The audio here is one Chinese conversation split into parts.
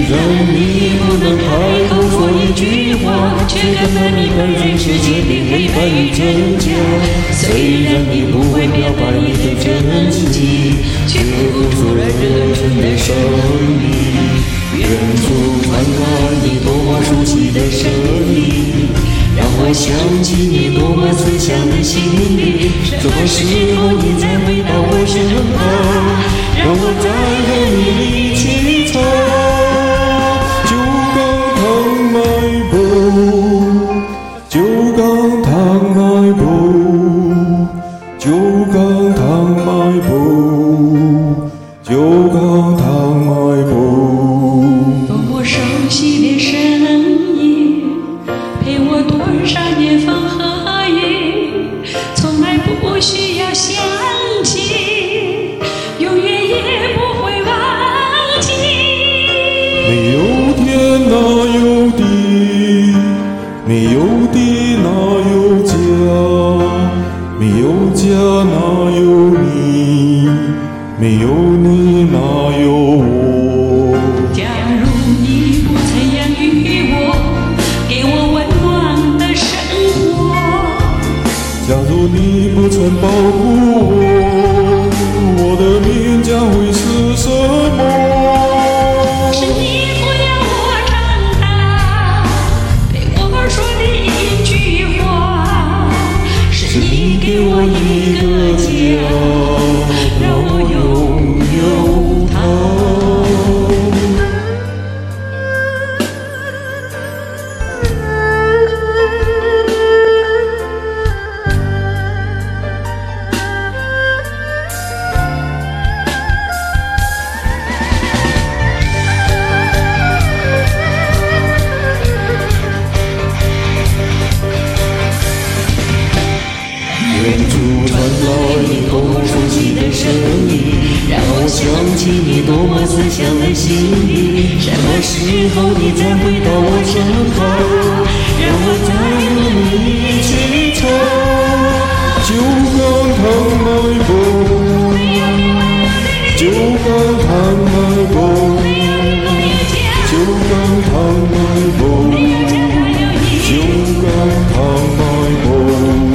然你不能开口说一句话，却看到你看人世间的黑白与真假。虽然你不会表白你的真情，却诉说了人生的胜利。远处传来你多么熟悉的声音，让我想起你多么慈祥的心灵。什么时候你再回到我身旁，让我再和你一起唱。九缸糖迈步，九缸糖迈步，九缸糖迈步。 多么熟悉的声音，陪我多少年风和雨，从来不需要想起，永远也不会忘记。 没有天哪有地，没有地哪有家，没有家哪有你，没有你哪有我。 假如你不曾养育我，给我温暖的生活， 假如你不曾保护我，我的命将会是什么？ 是你不要我长大，对我说的一句话，是你给我一个家，让我拥有它。 远处传来你多么熟悉的声音，让我想起你多么慈祥的心灵。什么时候你再回到我身旁，让我再和你一起唱。九缸糖迈步，九缸糖迈步，九缸糖迈步，九缸糖迈步。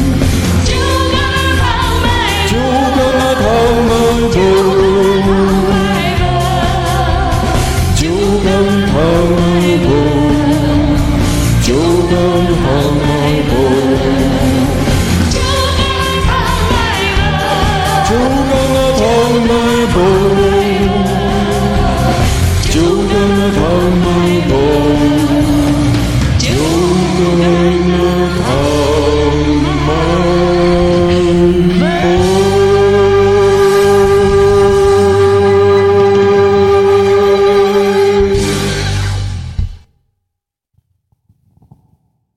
九缸糖迈步，九缸糖迈步，九缸糖迈步。